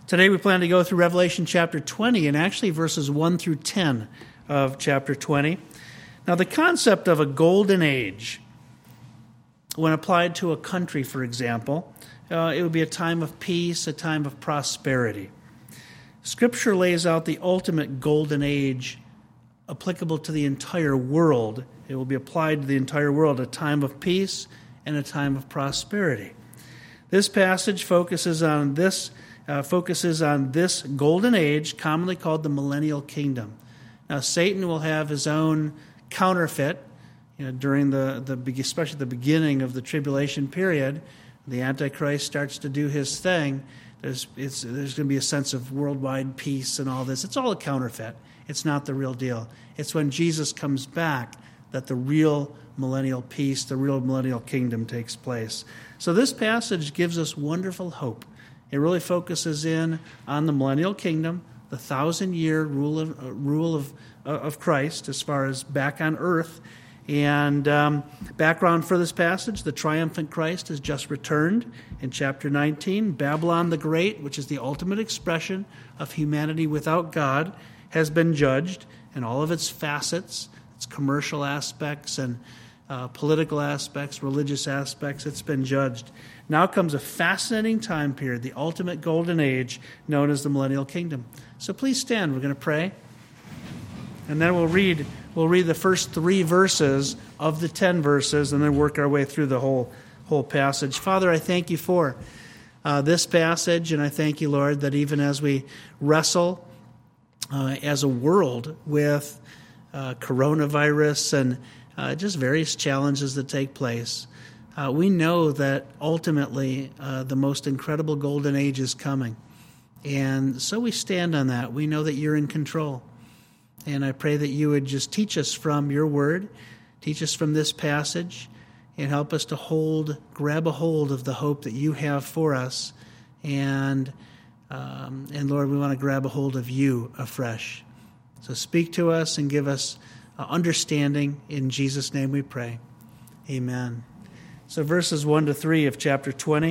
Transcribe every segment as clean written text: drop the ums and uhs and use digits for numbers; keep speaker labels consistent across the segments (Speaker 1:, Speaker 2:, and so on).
Speaker 1: Today we plan to go through Revelation chapter 20 and actually verses 1 through 10 of chapter 20. Now, the concept of a golden age, when applied to a country, for example, it would be a time of peace, a time of prosperity. Scripture lays out the ultimate golden age applicable to the entire world. It will be applied to the entire world, a time of peace and a time of prosperity. This passage focuses on this golden age, commonly called the millennial kingdom. Now, Satan will have his own counterfeit, during especially the beginning of the tribulation period. The Antichrist starts to do his thing. There's going to be a sense of worldwide peace and all this. It's all a counterfeit. It's not the real deal. It's when Jesus comes back that the real millennial peace, the real millennial kingdom takes place. So this passage gives us wonderful hope. It really focuses in on the millennial kingdom, the 1,000-year rule of Christ as far as back on earth. And background for this passage, the triumphant Christ has just returned in chapter 19. Babylon the Great, which is the ultimate expression of humanity without God, has been judged in all of its facets, its commercial aspects and political aspects, religious aspects. It's been judged. Now comes a fascinating time period, the ultimate golden age known as the millennial kingdom. So please stand. We're going to pray. And then we'll read the first 3 verses of the 10 verses and then work our way through the whole passage. Father, I thank you for this passage, and I thank you, Lord, that even as we wrestle as a world with coronavirus and just various challenges that take place, we know that ultimately the most incredible golden age is coming. And so we stand on that. We know that you're in control. And I pray that you would just teach us from your word, teach us from this passage, and help us to grab a hold of the hope that you have for us. And Lord, we want to grab a hold of you afresh. So speak to us and give us understanding. In Jesus' name we pray. Amen. So verses 1 to 3 of chapter 20.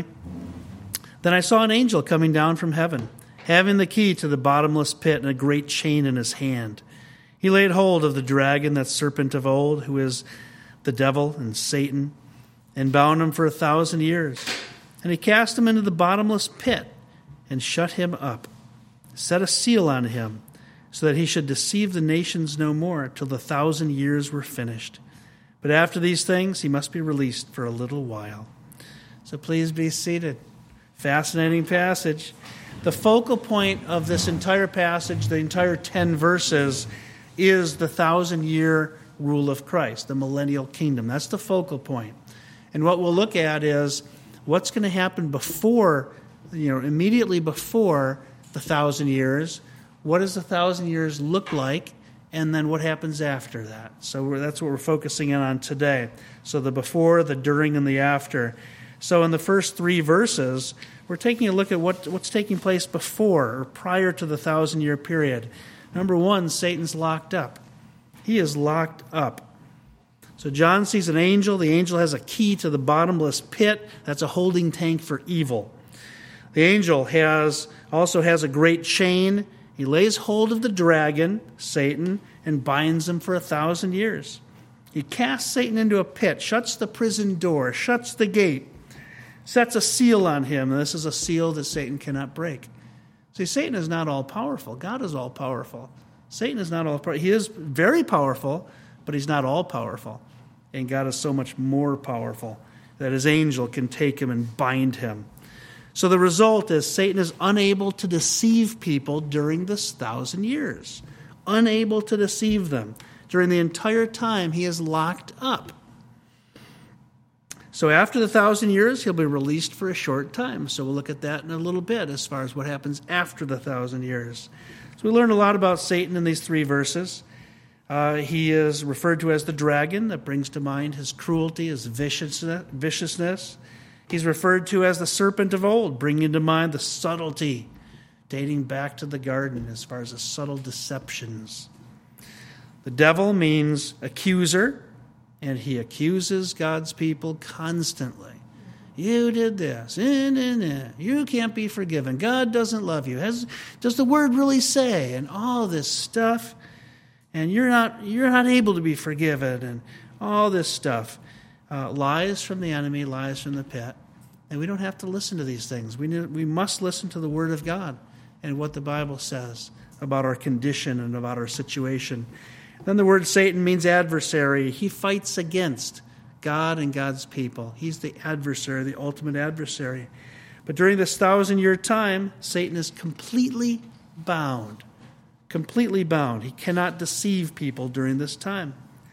Speaker 1: Then I saw an angel coming down from heaven, having the key to the bottomless pit and a great chain in his hand. He laid hold of the dragon, that serpent of old, who is the devil and Satan, and bound him for 1,000 years. And he cast him into the bottomless pit and shut him up, set a seal on him, so that he should deceive the nations no more till the 1,000 years were finished. But after these things, he must be released for a little while. So please be seated. Fascinating passage. The focal point of this entire passage, the entire 10 verses, is the 1,000-year rule of Christ, the millennial kingdom. That's the focal point. And what we'll look at is what's going to happen before, immediately before the 1,000 years. What does the 1,000 years look like? And then what happens after that? So that's what we're focusing in on today. So the before, the during, and the after. So in the first 3 verses, we're taking a look at what's taking place before or prior to the 1,000-year period. Number 1, Satan's locked up. He is locked up. So John sees an angel. The angel has a key to the bottomless pit. That's a holding tank for evil. The angel also has a great chain. He lays hold of the dragon, Satan, and binds him for 1,000 years. He casts Satan into a pit, shuts the prison door, shuts the gate, sets a seal on him. And this is a seal that Satan cannot break. See, Satan is not all-powerful. God is all-powerful. Satan is not all-powerful. He is very powerful, but he's not all-powerful. And God is so much more powerful that his angel can take him and bind him. So the result is Satan is unable to deceive people during this 1,000 years. Unable to deceive them. During the entire time, he is locked up. So after the 1,000 years, he'll be released for a short time. So we'll look at that in a little bit as far as what happens after the 1,000 years. So we learned a lot about Satan in these 3 verses. He is referred to as the dragon. That brings to mind his cruelty, his viciousness. He's referred to as the serpent of old, bringing to mind the subtlety, dating back to the garden as far as the subtle deceptions. The devil means accuser, and he accuses God's people constantly. You did this. You can't be forgiven. God doesn't love you. Does the word really say? And all this stuff. And you're not able to be forgiven. And all this stuff. Lies from the enemy, lies from the pit. And we don't have to listen to these things. We must listen to the Word of God and what the Bible says about our condition and about our situation. Then the word Satan means adversary. He fights against God and God's people. He's the adversary, the ultimate adversary. But during this 1,000-year time, Satan is completely bound. Completely bound. He cannot deceive people during this time.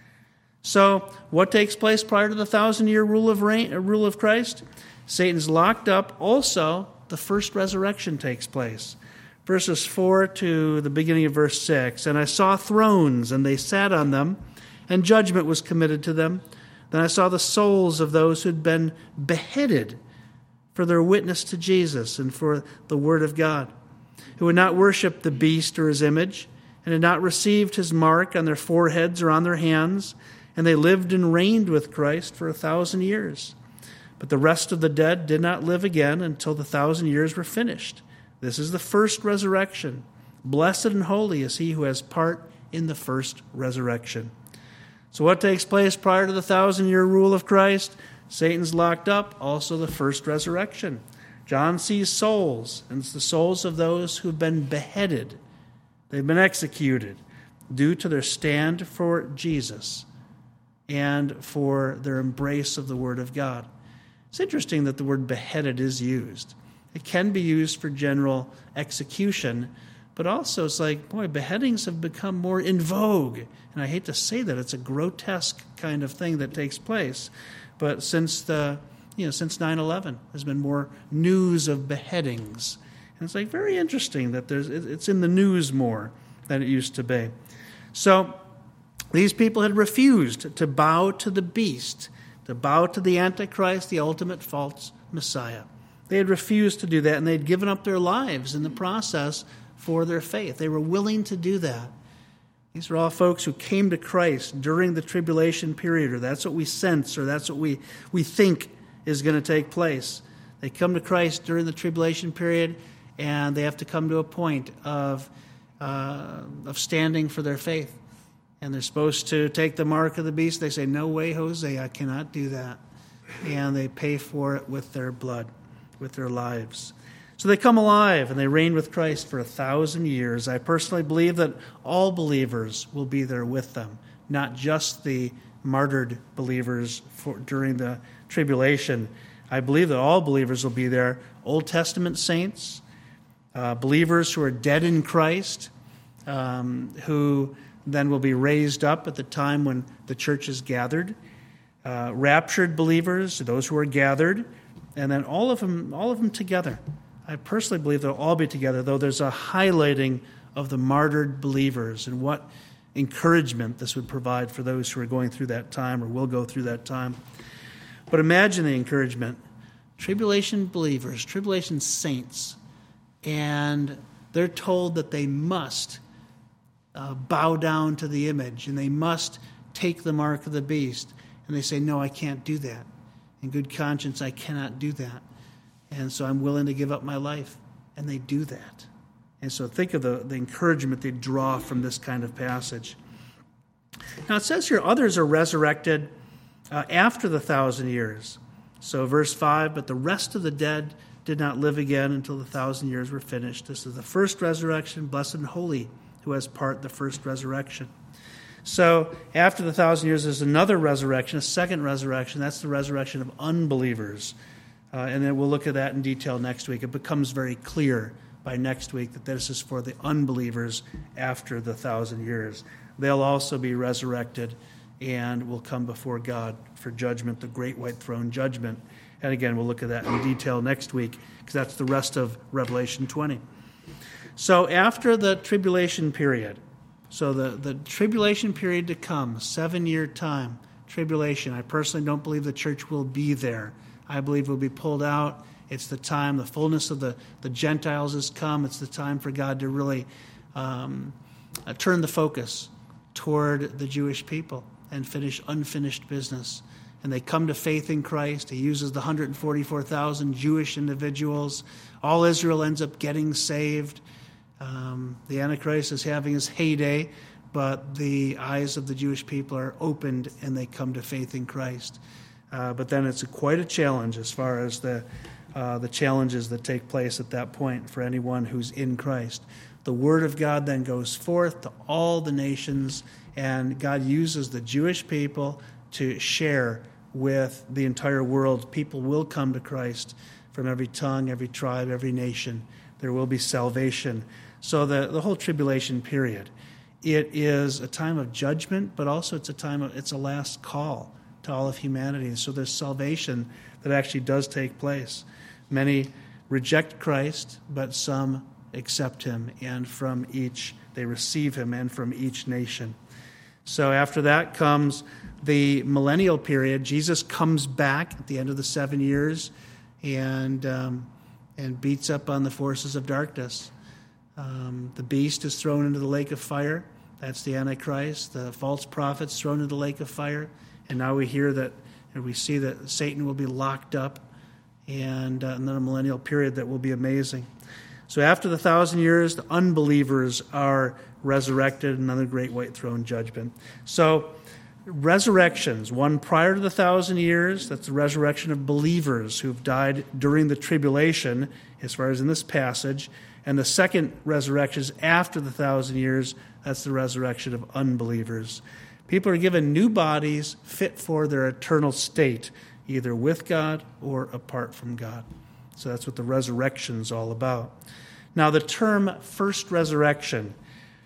Speaker 1: So, what takes place prior to the 1,000-year rule of Christ? Satan's locked up. Also, the first resurrection takes place. Verses 4 to the beginning of verse 6. And I saw thrones, and they sat on them, and judgment was committed to them. Then I saw the souls of those who had been beheaded for their witness to Jesus and for the word of God, who had not worshipped the beast or his image, and had not received his mark on their foreheads or on their hands, and they lived and reigned with Christ for 1,000 years. But the rest of the dead did not live again until the 1,000 years were finished. This is the first resurrection. Blessed and holy is he who has part in the first resurrection. So what takes place prior to the 1,000-year rule of Christ? Satan's locked up, also the first resurrection. John sees souls, and it's the souls of those who've been beheaded. They've been executed due to their stand for Jesus and for their embrace of the Word of God. It's interesting that the word beheaded is used. It can be used for general execution, but also it's like, boy, beheadings have become more in vogue. And I hate to say that, it's a grotesque kind of thing that takes place. But since 9/11, there's been more news of beheadings. And it's like very interesting that it's in the news more than it used to be. So these people had refused to bow to the beast, to bow to the Antichrist, the ultimate false Messiah. They had refused to do that, and they had given up their lives in the process for their faith. They were willing to do that. These are all folks who came to Christ during the tribulation period, or that's what we sense, or that's what we think is going to take place. They come to Christ during the tribulation period, and they have to come to a point of standing for their faith. And they're supposed to take the mark of the beast. They say, no way, Jose, I cannot do that. And they pay for it with their blood, with their lives. So they come alive and they reign with Christ for 1,000 years. I personally believe that all believers will be there with them, not just the martyred believers during the tribulation. I believe that all believers will be there. Old Testament saints, believers who are dead in Christ, who then will be raised up at the time when the church is gathered. Raptured believers, those who are gathered, and then all of them together. I personally believe they'll all be together, though there's a highlighting of the martyred believers and what encouragement this would provide for those who are going through that time or will go through that time. But imagine the encouragement. Tribulation believers, tribulation saints, and they're told that they must bow down to the image, and they must take the mark of the beast. And they say, no, I can't do that. In good conscience, I cannot do that. And so I'm willing to give up my life. And they do that. And so think of the encouragement they draw from this kind of passage. Now it says here, others are resurrected after the 1,000 years. So verse 5, but the rest of the dead did not live again until the 1,000 years were finished. This is the first resurrection, blessed and holy, who has part the first resurrection. So after the 1,000 years, there's another resurrection, a second resurrection. That's the resurrection of unbelievers. And then we'll look at that in detail next week. It becomes very clear by next week that this is for the unbelievers after the 1,000 years. They'll also be resurrected and will come before God for judgment, the great white throne judgment. And again, we'll look at that in detail next week because that's the rest of Revelation 20. So after the tribulation period, so the tribulation period to come, 7-year time, tribulation, I personally don't believe the church will be there. I believe we'll be pulled out. It's the time, the fullness of the Gentiles has come. It's the time for God to really turn the focus toward the Jewish people and finish unfinished business. and they come to faith in Christ. He uses the 144,000 Jewish individuals. All Israel ends up getting saved. The Antichrist is having his heyday, but the eyes of the Jewish people are opened and they come to faith in Christ. But then it's quite a challenge as far as the challenges that take place at that point for anyone who's in Christ. The word of God then goes forth to all the nations, and God uses the Jewish people to share with the entire world. People will come to Christ from every tongue, every tribe, every nation. There will be salvation. So the whole tribulation period, it is a time of judgment, but also it's a last call to all of humanity. So there's salvation that actually does take place. Many reject Christ, but some accept him, and from each they receive him, and from each nation. So after that comes the millennial period. Jesus comes back at the end of the 7 years and beats up on the forces of darkness. The beast is thrown into the lake of fire. That's the Antichrist. The false prophet's thrown into the lake of fire. And now we hear that, and we see that Satan will be locked up, and then a millennial period that will be amazing. So after the 1,000 years, the unbelievers are resurrected, another great white throne judgment. So resurrections, one prior to the 1,000 years, that's the resurrection of believers who've died during the tribulation, as far as in this passage. And the second resurrection is after the 1,000 years, that's the resurrection of unbelievers. People are given new bodies fit for their eternal state, either with God or apart from God. So that's what the resurrection is all about. Now, the term first resurrection,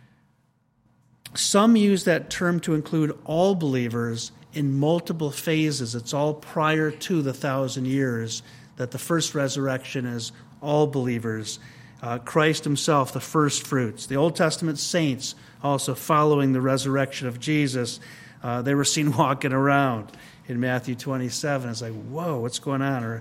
Speaker 1: some use that term to include all believers in multiple phases. It's all prior to the 1,000 years that the first resurrection is all believers. Christ himself, the first fruits. The Old Testament saints also following the resurrection of Jesus, they were seen walking around in Matthew 27. It's like, whoa, what's going on?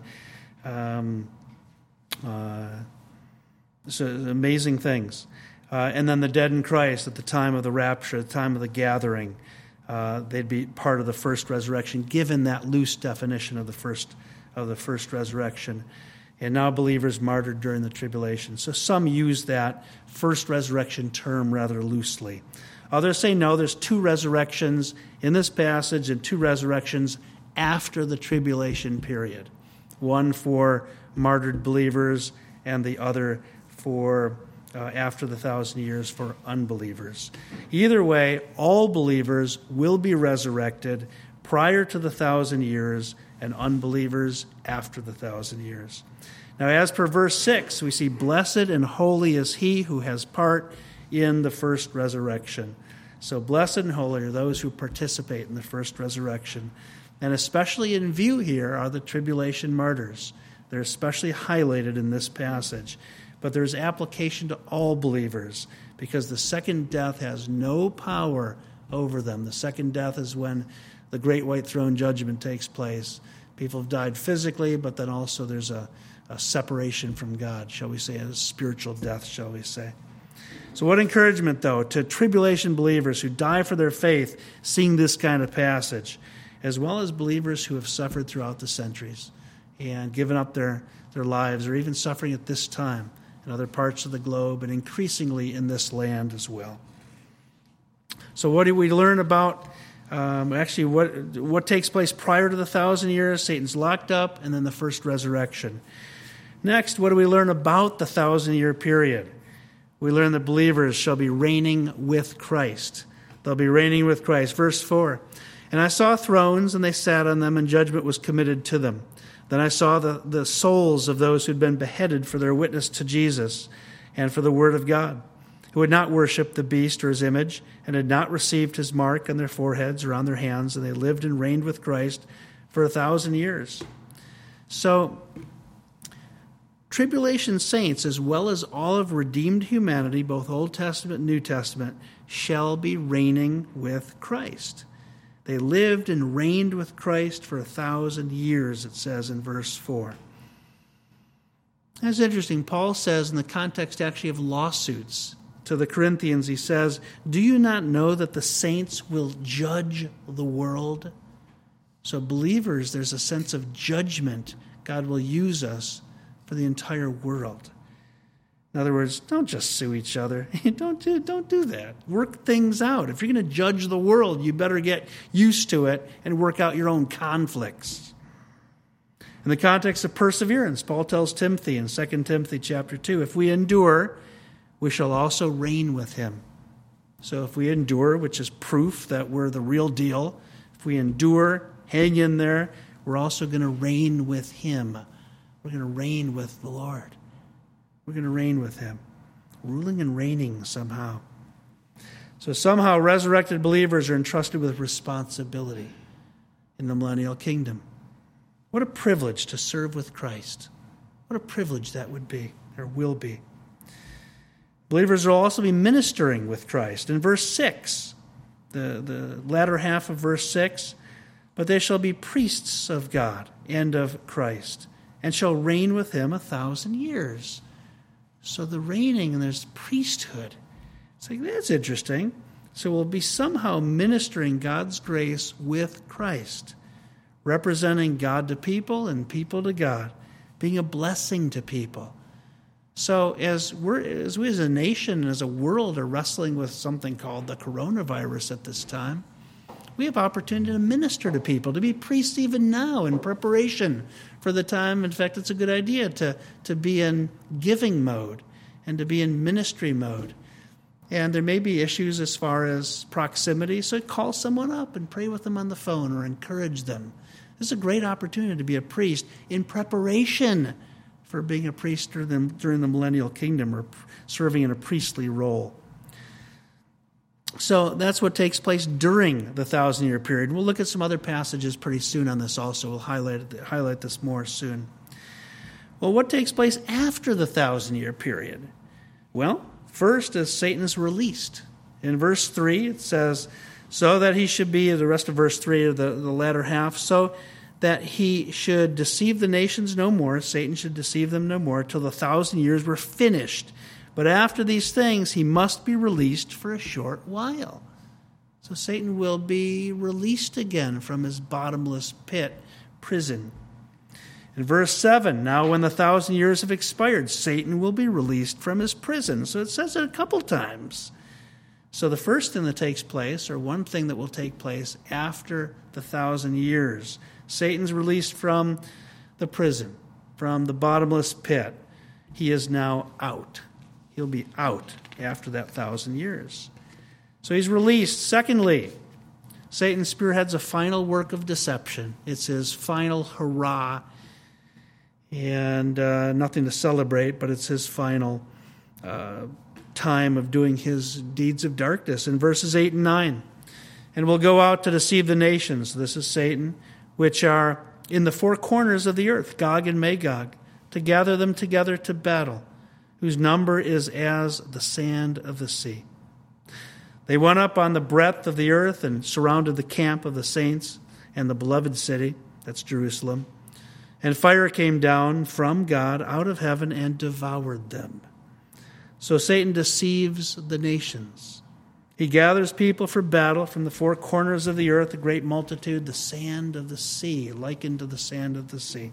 Speaker 1: So amazing things. And then the dead in Christ at the time of the rapture, the time of the gathering, they'd be part of the first resurrection, given that loose definition of the first resurrection. And now believers martyred during the tribulation. So some use that first resurrection term rather loosely. Others say no, there's two resurrections in this passage and two resurrections after the tribulation period. One for martyred believers and the other for after the 1,000 years for unbelievers. Either way, all believers will be resurrected prior to the 1,000 years and unbelievers after the 1,000 years. Now, as per verse 6, we see, blessed and holy is he who has part in the first resurrection. So blessed and holy are those who participate in the first resurrection. And especially in view here are the tribulation martyrs. They're especially highlighted in this passage. But there's application to all believers because the second death has no power over them. The second death is when the great white throne judgment takes place. People have died physically, but then also there's a separation from God, shall we say, a spiritual death, shall we say. So what encouragement, though, to tribulation believers who die for their faith seeing this kind of passage, as well as believers who have suffered throughout the centuries and given up their lives, or even suffering at this time in other parts of the globe and increasingly in this land as well. So what do we learn about what takes place prior to the 1,000 years? Satan's locked up, and then the first resurrection. Next, what do we learn about the 1,000-year period? We learn that believers shall be reigning with Christ. They'll be reigning with Christ. Verse 4, and I saw thrones, and they sat on them, and judgment was committed to them. Then I saw the souls of those who'd been beheaded for their witness to Jesus and for the word of God, who had not worshipped the beast or his image, and had not received his mark on their foreheads or on their hands, and they lived and reigned with Christ for 1,000 years. So, tribulation saints, as well as all of redeemed humanity, both Old Testament and New Testament, shall be reigning with Christ. They lived and reigned with Christ for 1,000 years, it says in verse 4. That's interesting. Paul says in the context actually of lawsuits to the Corinthians, he says, do you not know that the saints will judge the world? So believers, there's a sense of judgment. God will use us for the entire world. In other words, don't just sue each other. Don't do that. Work things out. If you're going to judge the world, you better get used to it and work out your own conflicts. In the context of perseverance, Paul tells Timothy in 2 Timothy chapter 2, if we endure, we shall also reign with him. So if we endure, which is proof that we're the real deal, if we endure, hang in there, we're also going to reign with him. We're going to reign with the Lord. We're going to reign with him, ruling and reigning somehow. So somehow resurrected believers are entrusted with responsibility in the millennial kingdom. What a privilege to serve with Christ. What a privilege that would be, or will be. Believers will also be ministering with Christ. In verse 6, the latter half of verse 6, but they shall be priests of God and of Christ, and shall reign with him 1,000 years. So the reigning, and there's priesthood. It's like, that's interesting. So we'll be somehow ministering God's grace with Christ, representing God to people and people to God, being a blessing to people. So as we as a nation, as a world, are wrestling with something called the coronavirus at this time, we have opportunity to minister to people, to be priests even now in preparation for the time. In fact, it's a good idea to be in giving mode and to be in ministry mode. And there may be issues as far as proximity, so call someone up and pray with them on the phone or encourage them. This is a great opportunity to be a priest in preparation for being a priest during the millennial kingdom or serving in a priestly role. So that's what takes place during the 1,000-year period. We'll look at some other passages pretty soon on this also. We'll highlight this more soon. Well, what takes place after the 1,000-year period? Well, first is Satan is released. In verse 3, it says, so that he should be, the rest of verse 3, the latter half, so that he should deceive the nations no more, Satan should deceive them no more, till the 1,000 years were finished. But after these things, he must be released for a short while. So Satan will be released again from his bottomless pit, prison. In verse 7, now when the 1,000 years have expired, Satan will be released from his prison. So it says it a couple times. So the first thing that takes place, or one thing that will take place after the 1,000 years, Satan's released from the prison, from the bottomless pit. He is now out. He'll be out after that 1,000 years. So he's released. Secondly, Satan spearheads a final work of deception. It's his final hurrah. And nothing to celebrate, but it's his final time of doing his deeds of darkness. In verses 8 and 9, and will go out to deceive the nations, this is Satan, which are in the four corners of the earth, Gog and Magog, to gather them together to battle, whose number is as the sand of the sea. They went up on the breadth of the earth and surrounded the camp of the saints and the beloved city, that's Jerusalem. And fire came down from God out of heaven and devoured them. So Satan deceives the nations. He gathers people for battle from the four corners of the earth, a great multitude, the sand of the sea, likened to the sand of the sea.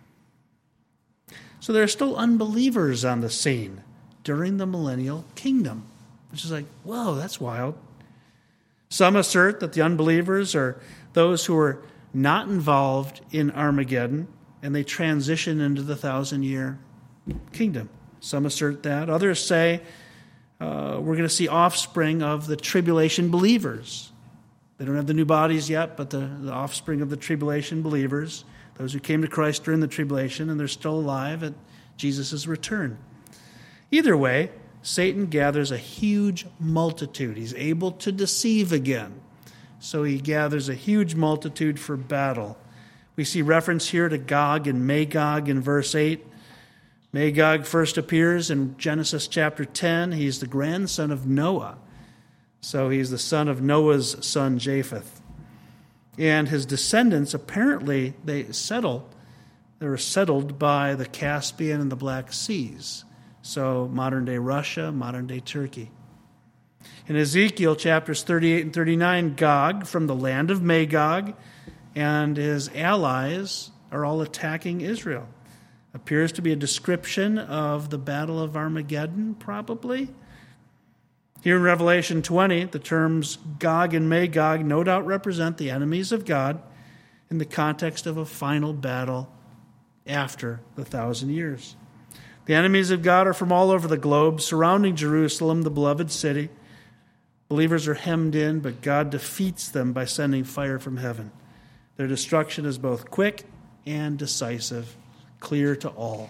Speaker 1: So there are still unbelievers on the scene during the millennial kingdom, which is like, whoa, that's wild. Some assert that the unbelievers are those who are not involved in Armageddon, and they transition into the 1,000-year kingdom. Some assert that. Others say we're going to see offspring of the tribulation believers. They don't have the new bodies yet, but the offspring of the tribulation believers, those who came to Christ during the tribulation, and they're still alive at Jesus' return. Either way, Satan gathers a huge multitude. He's able to deceive again. So he gathers a huge multitude for battle. We see reference here to Gog and Magog in verse 8. Magog first appears in Genesis chapter 10. He's the grandson of Noah. So he's the son of Noah's son Japheth. And his descendants, apparently, they were settled by the Caspian and the Black Seas. So modern-day Russia, modern-day Turkey. In Ezekiel chapters 38 and 39, Gog from the land of Magog and his allies are all attacking Israel. Appears to be a description of the Battle of Armageddon, probably. Here in Revelation 20, the terms Gog and Magog no doubt represent the enemies of God in the context of a final battle after the 1,000 years. The enemies of God are from all over the globe, surrounding Jerusalem, the beloved city. Believers are hemmed in, but God defeats them by sending fire from heaven. Their destruction is both quick and decisive, clear to all.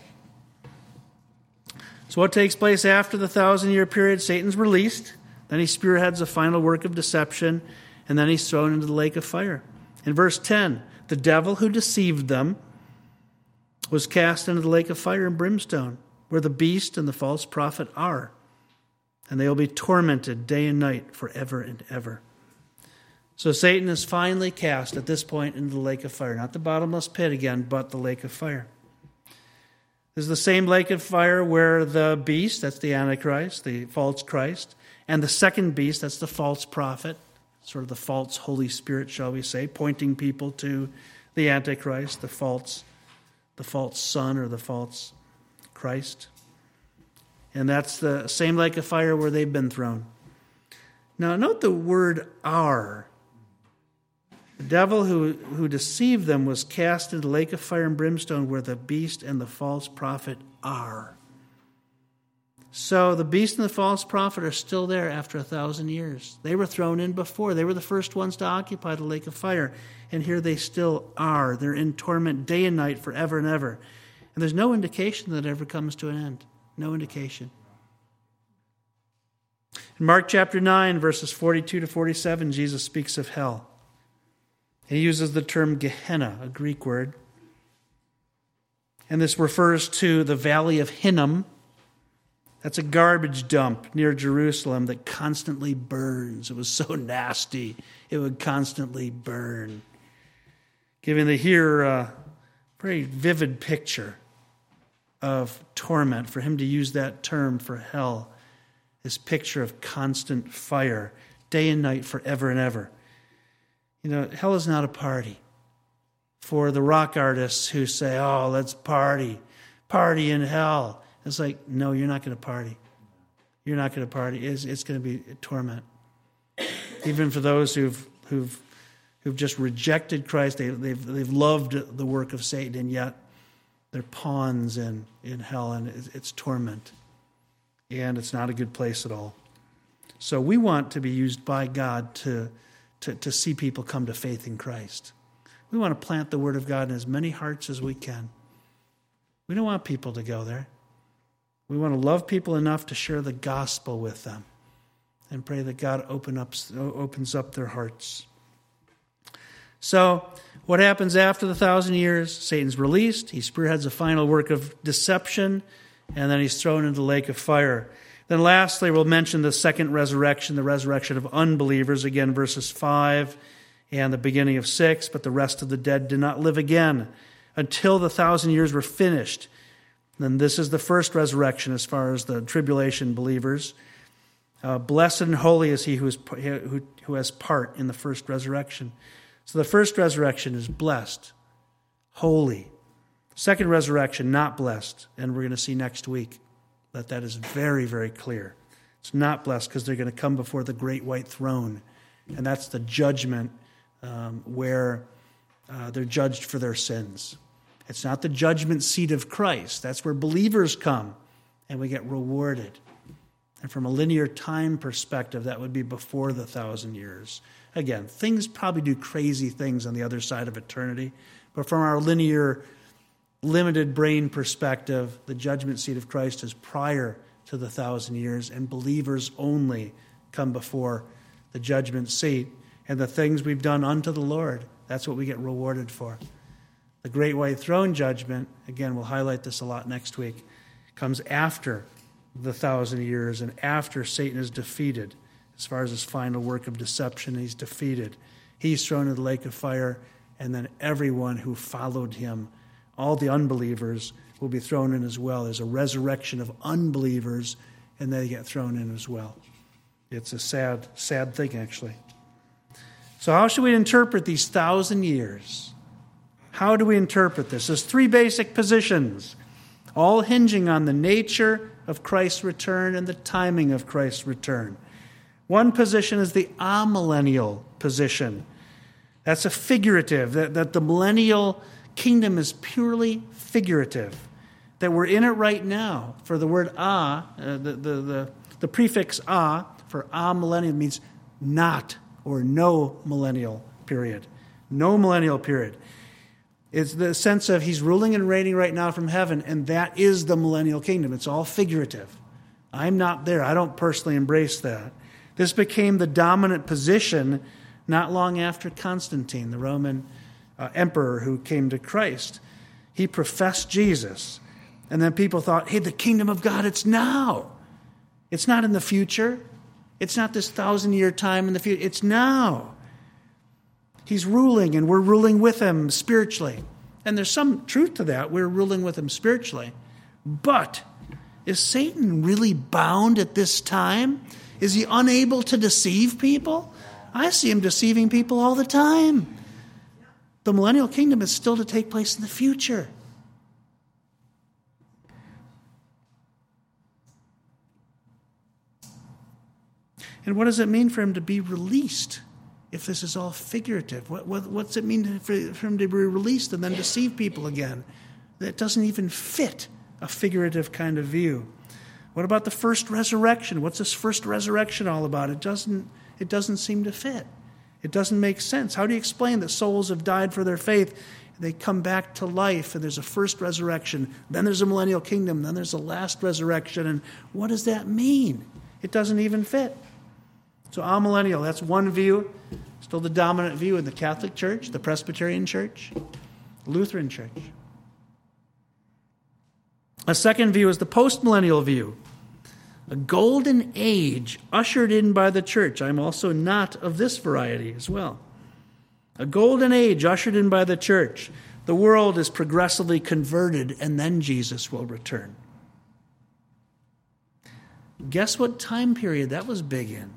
Speaker 1: So what takes place after the 1,000-year period? Satan's released, then he spearheads a final work of deception, and then he's thrown into the lake of fire. In verse 10, the devil who deceived them was cast into the lake of fire and brimstone, where the beast and the false prophet are, and they will be tormented day and night forever and ever. So Satan is finally cast at this point into the lake of fire, not the bottomless pit again, but the lake of fire. This is the same lake of fire where the beast, that's the Antichrist, the false Christ, and the second beast, that's the false prophet, sort of the false Holy Spirit, shall we say, pointing people to the Antichrist, the false son or the false Christ. And that's the same lake of fire where they've been thrown. Now, note the word "are." The devil who deceived them was cast into the lake of fire and brimstone where the beast and the false prophet are. So the beast and the false prophet are still there after 1,000 years. They were thrown in before. They were the first ones to occupy the lake of fire. And here they still are. They're in torment day and night forever and ever. And there's no indication that it ever comes to an end. No indication. In Mark chapter 9, verses 42 to 47, Jesus speaks of hell. And he uses the term Gehenna, a Greek word. And this refers to the valley of Hinnom. That's a garbage dump near Jerusalem that constantly burns. It was so nasty, it would constantly burn. Giving the hearer a very vivid picture of torment. For him to use that term for hell, this picture of constant fire, day and night, forever and ever. You know, hell is not a party. For the rock artists who say, "Oh, let's party in hell." It's like, no, you're not going to party. You're not going to party. It's going to be torment. Even for those who've just rejected Christ, they've loved the work of Satan, and yet they're pawns in hell, and it's torment. And it's not a good place at all. So we want to be used by God to see people come to faith in Christ. We want to plant the Word of God in as many hearts as we can. We don't want people to go there. We want to love people enough to share the gospel with them and pray that God opens up their hearts. So what happens after the 1,000 years? Satan's released. He spearheads a final work of deception, and then he's thrown into the lake of fire. Then lastly, we'll mention the second resurrection, the resurrection of unbelievers. Again, verses 5 and the beginning of 6. But the rest of the dead did not live again until the 1,000 years were finished. Then this is the first resurrection as far as the tribulation believers. Blessed and holy is he who has part in the first resurrection. So the first resurrection is blessed, holy. Second resurrection, not blessed. And we're going to see next week that is very, very clear. It's not blessed because they're going to come before the great white throne. And that's the judgment where they're judged for their sins. It's not the judgment seat of Christ. That's where believers come and we get rewarded. And from a linear time perspective, that would be before the 1,000 years. Again, things probably do crazy things on the other side of eternity. But from our linear, limited brain perspective, the judgment seat of Christ is prior to the 1,000 years, and believers only come before the judgment seat. And the things we've done unto the Lord, that's what we get rewarded for. The great white throne judgment, again, we'll highlight this a lot next week, comes after the 1,000 years and after Satan is defeated. As far as his final work of deception, he's defeated. He's thrown into the lake of fire, and then everyone who followed him, all the unbelievers, will be thrown in as well. There's a resurrection of unbelievers, and they get thrown in as well. It's a sad, sad thing, actually. So how should we interpret these 1,000 years? How do we interpret this? There's three basic positions, all hinging on the nature of Christ's return and the timing of Christ's return. One position is the amillennial position. That's a figurative, that the millennial kingdom is purely figurative, that we're in it right now. For the word the prefix for amillennial means not or no millennial period. No millennial period. It's the sense of he's ruling and reigning right now from heaven, and that is the millennial kingdom. It's all figurative. I'm not there. I don't personally embrace that. This became the dominant position not long after Constantine, the Roman emperor who came to Christ. He professed Jesus. And then people thought, hey, the kingdom of God, it's now. It's not in the future. It's not this 1,000-year time in the future. It's now. He's ruling, and we're ruling with him spiritually. And there's some truth to that. We're ruling with him spiritually. But is Satan really bound at this time? Is he unable to deceive people? I see him deceiving people all the time. The millennial kingdom is still to take place in the future. And what does it mean for him to be released if this is all figurative? What's it mean for him to be released and then deceive people again? That doesn't even fit a figurative kind of view. What about the first resurrection? What's this first resurrection all about? It doesn't seem to fit. It doesn't make sense. How do you explain that souls have died for their faith? They come back to life, and there's a first resurrection. Then there's a millennial kingdom. Then there's a last resurrection. And what does that mean? It doesn't even fit. So amillennial, that's one view. Still the dominant view in the Catholic Church, the Presbyterian Church, the Lutheran Church. A second view is the postmillennial view. A golden age ushered in by the church. I'm also not of this variety as well. A golden age ushered in by the church. The world is progressively converted, and then Jesus will return. Guess what time period that was big in?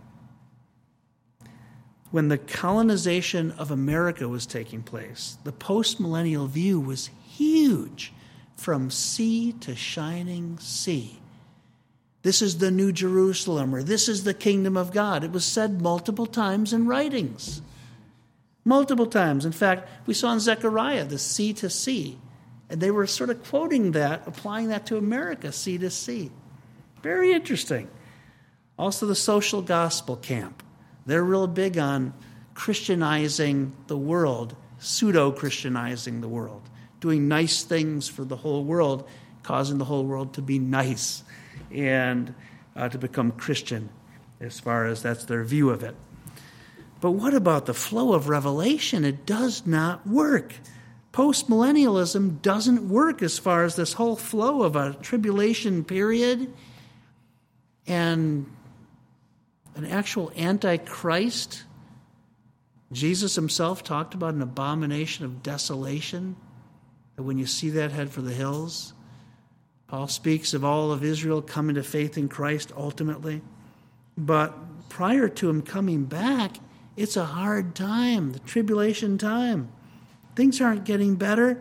Speaker 1: When the colonization of America was taking place, the postmillennial view was huge, from sea to shining sea. This is the New Jerusalem, or this is the kingdom of God. It was said multiple times in writings. Multiple times. In fact, we saw in Zechariah the sea to sea. And they were sort of quoting that, applying that to America, sea to sea. Very interesting. Also the social gospel camp. They're real big on Christianizing the world, pseudo-Christianizing the world, doing nice things for the whole world, causing the whole world to be nice and to become Christian, as far as that's their view of it. But what about the flow of revelation? It does not work. Postmillennialism doesn't work as far as this whole flow of a tribulation period and an actual antichrist. Jesus himself talked about an abomination of desolation, that when you see that, head for the hills. Paul speaks of all of Israel coming to faith in Christ ultimately. But prior to him coming back, it's a hard time, the tribulation time. Things aren't getting better.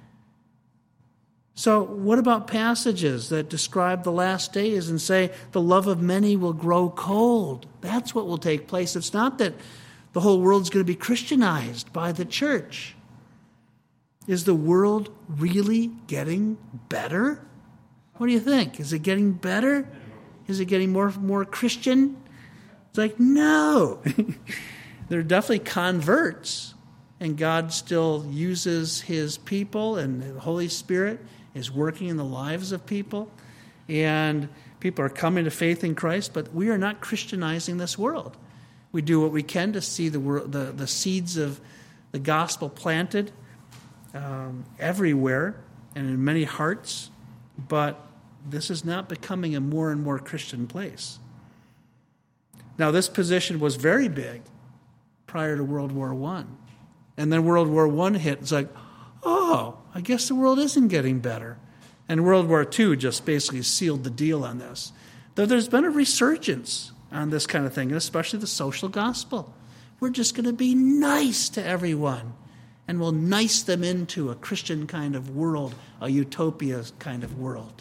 Speaker 1: So what about passages that describe the last days and say the love of many will grow cold? That's what will take place. It's not that the whole world's going to be Christianized by the church. Is the world really getting better? What do you think? Is it getting better? Is it getting more Christian? It's like, no. There are definitely converts, and God still uses his people, and the Holy Spirit is working in the lives of people, and people are coming to faith in Christ, but we are not Christianizing this world. We do what we can to see the seeds of the gospel planted everywhere and in many hearts, but this is not becoming a more and more Christian place. Now, this position was very big prior to World War I. And then World War I hit. It's like, oh, I guess the world isn't getting better. And World War II just basically sealed the deal on this. Though there's been a resurgence on this kind of thing, and especially the social gospel. we're just going to be nice to everyone. And we'll nice them into a Christian kind of world, a utopia kind of world.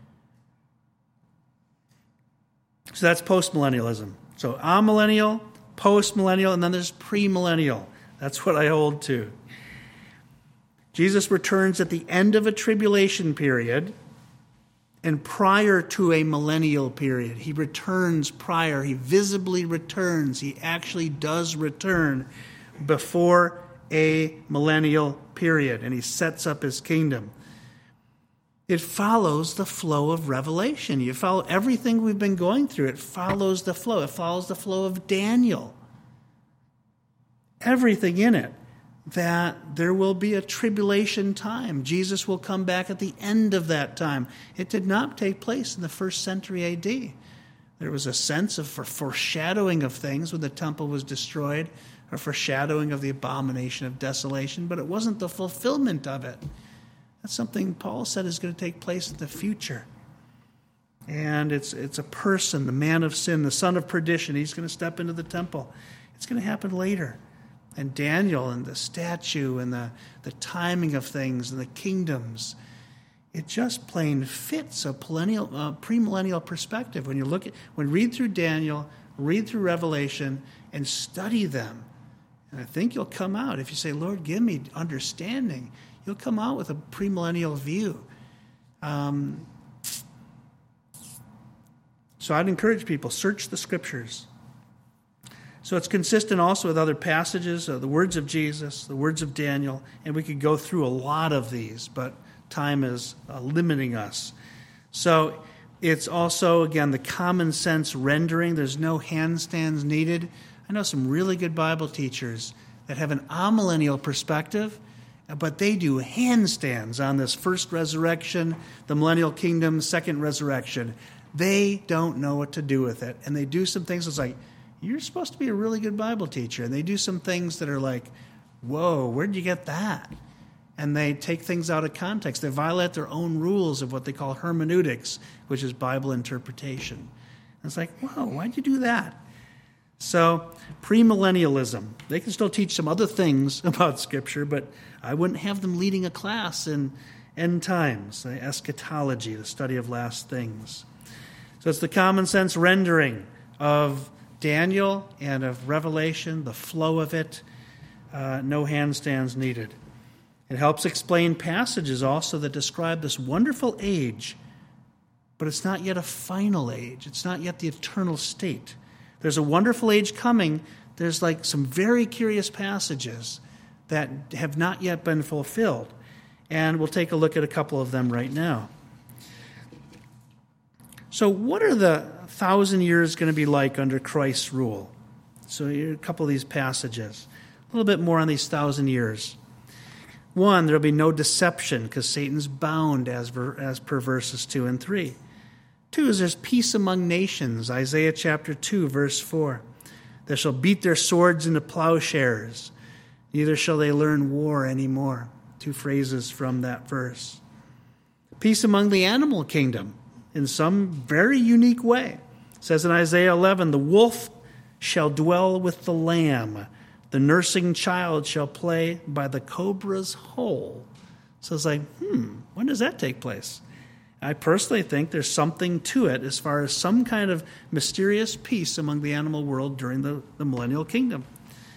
Speaker 1: So that's postmillennialism. So amillennial, postmillennial, and then there's premillennial. That's what I hold to. Jesus returns at the end of a tribulation period and prior to a millennial period. He returns prior. He visibly returns. He actually does return before a millennial period, and he sets up his kingdom. It follows the flow of Revelation. You follow everything we've been going through. It follows the flow. It follows the flow of Daniel. Everything in it. That there will be a tribulation time. Jesus will come back at the end of that time. It did not take place in the 1st century A.D. There was a sense of foreshadowing of things when the temple was destroyed, a foreshadowing of the abomination of desolation, but it wasn't the fulfillment of it. That's something Paul said is going to take place in the future. And it's a person, the man of sin, the son of perdition. He's going to step into the temple. It's going to happen later. And Daniel and the statue and the timing of things and the kingdoms, it just plain fits a premillennial perspective. When you read through Daniel, read through Revelation, and study them. And I think you'll come out, if you say, Lord, give me understanding, you'll come out with a premillennial view. So I'd encourage people, search the Scriptures. So it's consistent also with other passages, the words of Jesus, the words of Daniel, and we could go through a lot of these, but time is limiting us. So it's also, again, the common sense rendering. There's no handstands needed. I know some really good Bible teachers that have an amillennial perspective, but they do handstands on this first resurrection, the millennial kingdom, second resurrection. They don't know what to do with it, and they do some things that's like, you're supposed to be a really good Bible teacher. And they do some things that are like, whoa, where'd you get that? And they take things out of context. They violate their own rules of what they call hermeneutics, which is Bible interpretation. And it's like, whoa, why'd you do that? So, premillennialism. They can still teach some other things about Scripture, but I wouldn't have them leading a class in end times, eschatology, the study of last things. So it's the common sense rendering of Daniel and of Revelation, the flow of it, no handstands needed. It helps explain passages also that describe this wonderful age, but it's not yet a final age. It's not yet the eternal state. There's a wonderful age coming. There's like some very curious passages that have not yet been fulfilled. And we'll take a look at a couple of them right now. So what are the 1,000 years going to be like under Christ's rule? So here are a couple of these passages. A little bit more on these 1,000 years. 1, there will be no deception because Satan's bound as per verses 2 and 3. 2 is there's peace among nations. Isaiah chapter 2, verse 4. They shall beat their swords into plowshares. Neither shall they learn war anymore. 2 phrases from that verse. Peace among the animal kingdom in some very unique way. It says in Isaiah 11, the wolf shall dwell with the lamb. The nursing child shall play by the cobra's hole. So it's like, when does that take place? I personally think there's something to it as far as some kind of mysterious peace among the animal world during the millennial kingdom.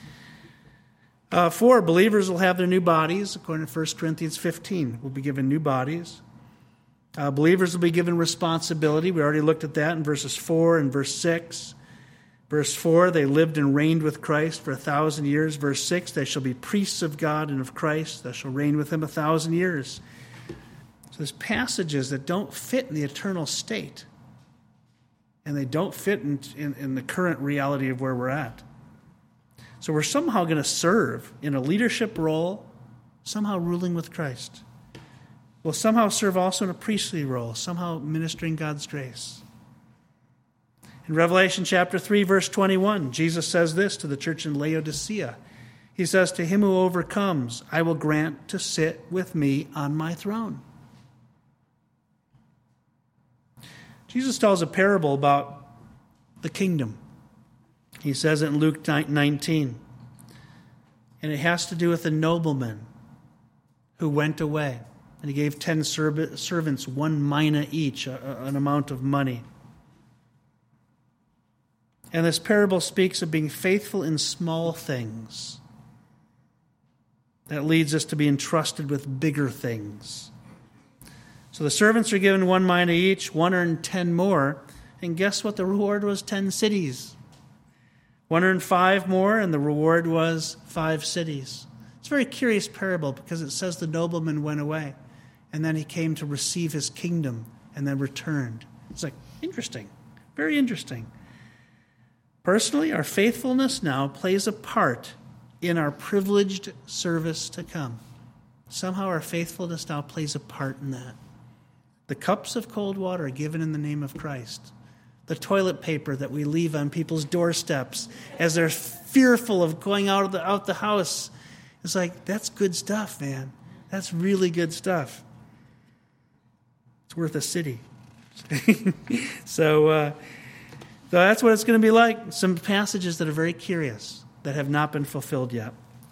Speaker 1: 4, believers will have their new bodies, according to 1 Corinthians 15. Will be given new bodies. Believers will be given responsibility. We already looked at that in verses 4 and verse 6. Verse 4, they lived and reigned with Christ for 1,000 years. Verse 6, they shall be priests of God and of Christ. They shall reign with him 1,000 years. So there's passages that don't fit in the eternal state. And they don't fit in the current reality of where we're at. So we're somehow going to serve in a leadership role, somehow ruling with Christ. We'll somehow serve also in a priestly role, somehow ministering God's grace. In Revelation chapter 3, verse 21, Jesus says this to the church in Laodicea. He says, to him who overcomes, I will grant to sit with me on my throne. Jesus tells a parable about the kingdom. He says it in Luke 19. And it has to do with a nobleman who went away. And he gave 10 servants 1 mina each, an amount of money. And this parable speaks of being faithful in small things. That leads us to be entrusted with bigger things. So the servants are given 1 mina each, one earned 10 more. And guess what? The reward was 10 cities. One earned 5 more, and the reward was 5 cities. It's a very curious parable because it says the nobleman went away, and then he came to receive his kingdom, and then returned. It's like, interesting, very interesting. Personally, our faithfulness now plays a part in our privileged service to come. Somehow our faithfulness now plays a part in that. The cups of cold water are given in the name of Christ. The toilet paper that we leave on people's doorsteps as they're fearful of going out the house. It's like, that's good stuff, man. That's really good stuff. It's worth a city. So that's what it's going to be like. Some passages that are very curious, that have not been fulfilled yet.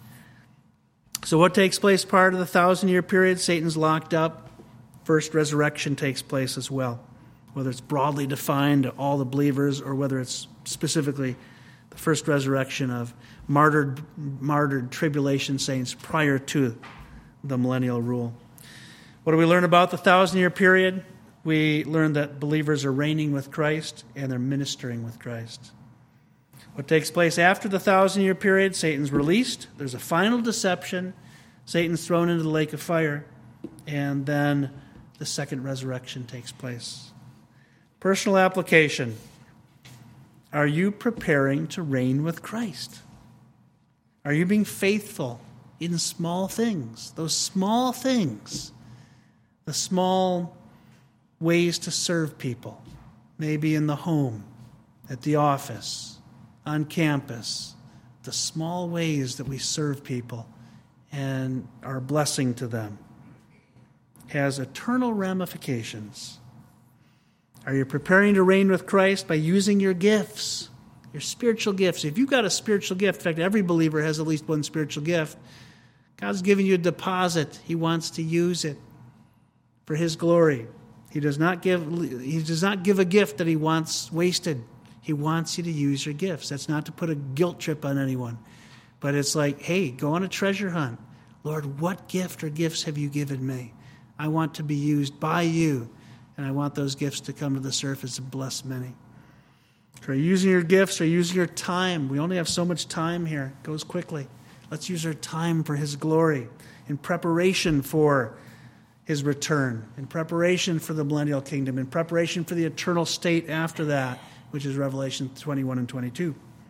Speaker 1: So what takes place part of the 1,000-year period? Satan's locked up. First resurrection takes place as well. Whether it's broadly defined to all the believers or whether it's specifically the first resurrection of martyred tribulation saints prior to the millennial rule. What do we learn about the 1,000-year period? We learn that believers are reigning with Christ and they're ministering with Christ. What takes place after the 1,000-year period? Satan's released. There's a final deception. Satan's thrown into the lake of fire. And then the second resurrection takes place. Personal application. Are you preparing to reign with Christ? Are you being faithful in small things? Those small things. The small ways to serve people. Maybe in the home, at the office, on campus. The small ways that we serve people and are a blessing to them has eternal ramifications. Are you preparing to reign with Christ by using your gifts, your spiritual gifts? If you've got a spiritual gift, in fact, every believer has at least one spiritual gift. God's given you a deposit. He wants to use it for His glory. He does not give a gift that He wants wasted. He wants you to use your gifts. That's not to put a guilt trip on anyone. But it's like, hey, go on a treasure hunt. Lord, what gift or gifts have you given me? I want to be used by you. And I want those gifts to come to the surface and bless many. So are you using your gifts? Are you using your time? We only have so much time here. It goes quickly. Let's use our time for His glory in preparation for His return, in preparation for the millennial kingdom, in preparation for the eternal state after that, which is Revelation 21 and 22.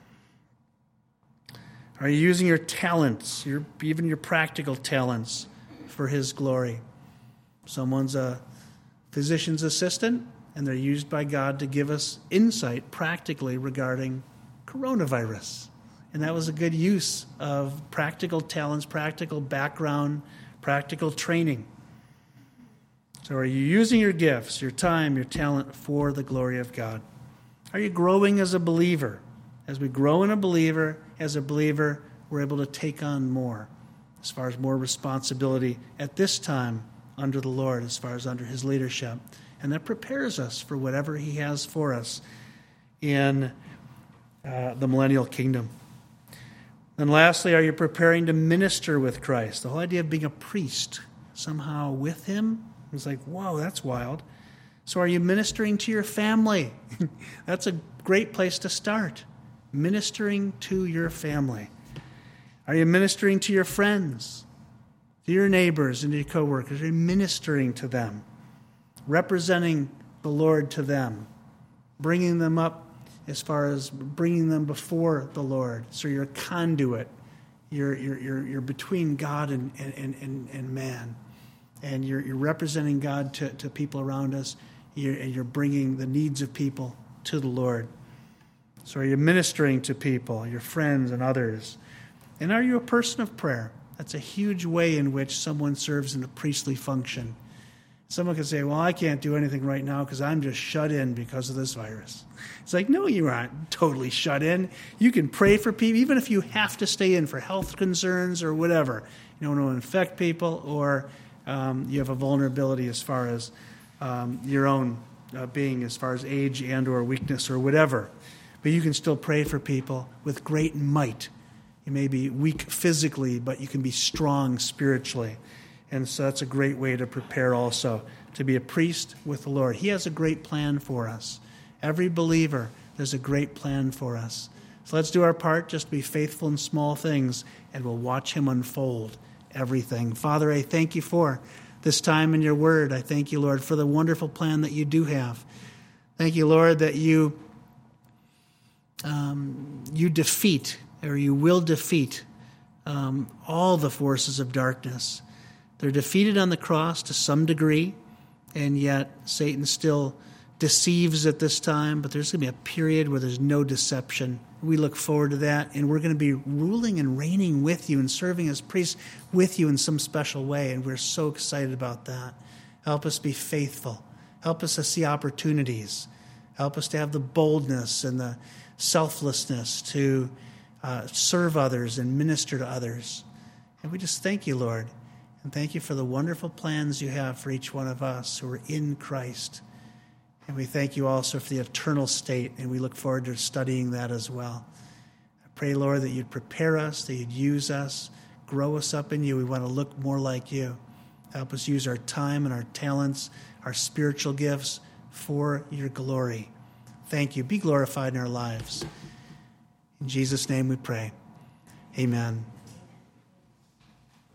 Speaker 1: Are you using your talents, even your practical talents, for His glory? Someone's a physician's assistant, and they're used by God to give us insight practically regarding coronavirus. And that was a good use of practical talents, practical background, practical training. So are you using your gifts, your time, your talent for the glory of God? Are you growing as a believer? As we grow as a believer, we're able to take on more, as far as more responsibility at this time under the Lord, as far as under His leadership. And that prepares us for whatever He has for us in the millennial kingdom. And lastly, are you preparing to minister with Christ? The whole idea of being a priest somehow with Him is like, whoa, that's wild. So are you ministering to your family? That's a great place to start. Ministering to your family. Are you ministering to your friends, to your neighbors and to your coworkers? Are you ministering to them? Representing the Lord to them. Bringing them up as far as bringing them before the Lord. So you're a conduit. You're between God and man. And you're representing God to people around us. You're bringing the needs of people to the Lord. So are you ministering to people, your friends and others? And are you a person of prayer? That's a huge way in which someone serves in a priestly function. Someone could say, well, I can't do anything right now because I'm just shut in because of this virus. It's like, no, you aren't totally shut in. You can pray for people, even if you have to stay in for health concerns or whatever. You don't want to infect people, or you have a vulnerability as far as your own being, as far as age and or weakness or whatever. But you can still pray for people with great might. You may be weak physically, but you can be strong spiritually. And so that's a great way to prepare also to be a priest with the Lord. He has a great plan for us. Every believer, there's a great plan for us. So let's do our part, just be faithful in small things, and we'll watch him unfold everything. Father, I thank you for this time in your word. I thank you, Lord, for the wonderful plan that you do have. Thank you, Lord, that you defeat, or you will defeat, all the forces of darkness. They're defeated on the cross to some degree, and yet Satan still deceives at this time, but there's going to be a period where there's no deception. We look forward to that, and we're going to be ruling and reigning with you and serving as priests with you in some special way, and we're so excited about that. Help us be faithful. Help us to see opportunities. Help us to have the boldness and the selflessness to serve others and minister to others. And we just thank you, Lord. And thank you for the wonderful plans you have for each one of us who are in Christ. And we thank you also for the eternal state, and we look forward to studying that as well. I pray, Lord, that you'd prepare us, that you'd use us, grow us up in you. We want to look more like you. Help us use our time and our talents, our spiritual gifts for your glory. Thank you. Be glorified in our lives. In Jesus' name we pray. Amen.